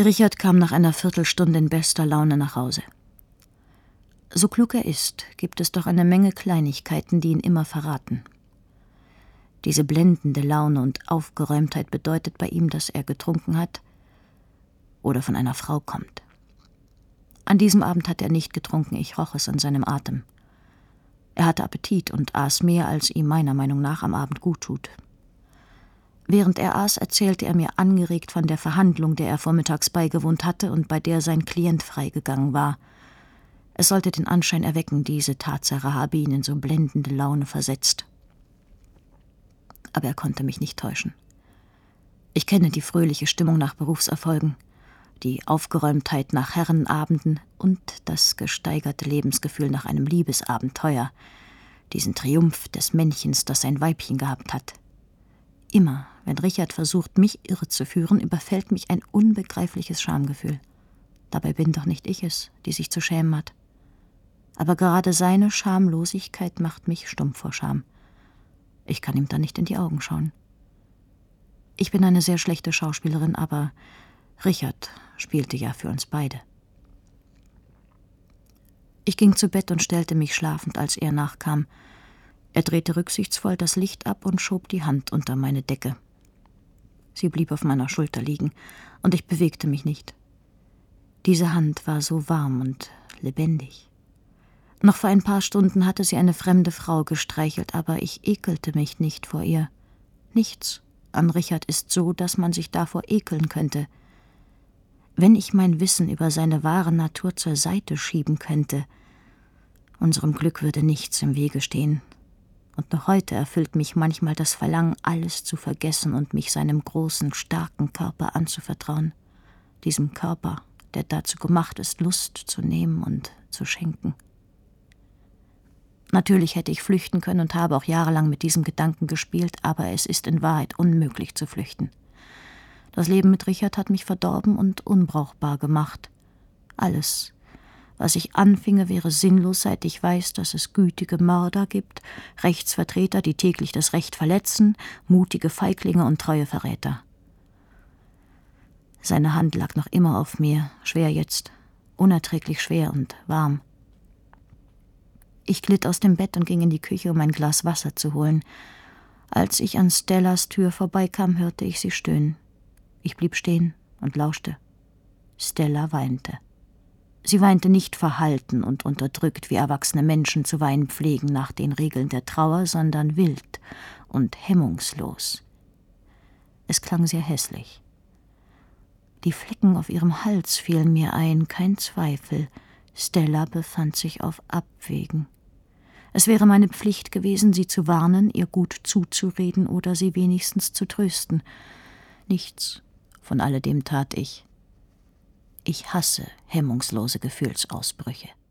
Richard kam nach einer Viertelstunde in bester Laune nach Hause. So klug er ist, gibt es doch eine Menge Kleinigkeiten, die ihn immer verraten. Diese blendende Laune und Aufgeräumtheit bedeutet bei ihm, dass er getrunken hat oder von einer Frau kommt. An diesem Abend hat er nicht getrunken, ich roch es an seinem Atem. Er hatte Appetit und aß mehr, als ihm meiner Meinung nach am Abend gut tut. Während er aß, erzählte er mir angeregt von der Verhandlung, der er vormittags beigewohnt hatte und bei der sein Klient freigegangen war. Es sollte den Anschein erwecken, diese Tatsache habe ihn in so blendende Laune versetzt. Aber er konnte mich nicht täuschen. Ich kenne die fröhliche Stimmung nach Berufserfolgen, die Aufgeräumtheit nach Herrenabenden und das gesteigerte Lebensgefühl nach einem Liebesabenteuer, diesen Triumph des Männchens, das sein Weibchen gehabt hat. Immer, wenn Richard versucht, mich irrezuführen, überfällt mich ein unbegreifliches Schamgefühl. Dabei bin doch nicht ich es, die sich zu schämen hat. Aber gerade seine Schamlosigkeit macht mich stumm vor Scham. Ich kann ihm dann nicht in die Augen schauen. Ich bin eine sehr schlechte Schauspielerin, aber Richard spielte ja für uns beide. Ich ging zu Bett und stellte mich schlafend, als er nachkam. Er drehte rücksichtsvoll das Licht ab und schob die Hand unter meine Decke. Sie blieb auf meiner Schulter liegen, und ich bewegte mich nicht. Diese Hand war so warm und lebendig. Noch vor ein paar Stunden hatte sie eine fremde Frau gestreichelt, aber ich ekelte mich nicht vor ihr. Nichts an Richard ist so, dass man sich davor ekeln könnte. Wenn ich mein Wissen über seine wahre Natur zur Seite schieben könnte, unserem Glück würde nichts im Wege stehen. Und noch heute erfüllt mich manchmal das Verlangen, alles zu vergessen und mich seinem großen, starken Körper anzuvertrauen. Diesem Körper, der dazu gemacht ist, Lust zu nehmen und zu schenken. Natürlich hätte ich flüchten können und habe auch jahrelang mit diesem Gedanken gespielt, aber es ist in Wahrheit unmöglich zu flüchten. Das Leben mit Richard hat mich verdorben und unbrauchbar gemacht. Alles, was ich anfinge, wäre sinnlos, seit ich weiß, dass es gütige Mörder gibt, Rechtsvertreter, die täglich das Recht verletzen, mutige Feiglinge und treue Verräter. Seine Hand lag noch immer auf mir, schwer jetzt, unerträglich schwer und warm. Ich glitt aus dem Bett und ging in die Küche, um ein Glas Wasser zu holen. Als ich an Stellas Tür vorbeikam, hörte ich sie stöhnen. Ich blieb stehen und lauschte. Stella weinte. Sie weinte nicht verhalten und unterdrückt, wie erwachsene Menschen zu weinen pflegen nach den Regeln der Trauer, sondern wild und hemmungslos. Es klang sehr hässlich. Die Flecken auf ihrem Hals fielen mir ein, kein Zweifel. Stella befand sich auf Abwägen. Es wäre meine Pflicht gewesen, sie zu warnen, ihr gut zuzureden oder sie wenigstens zu trösten. Nichts von alledem tat ich. Ich hasse hemmungslose Gefühlsausbrüche.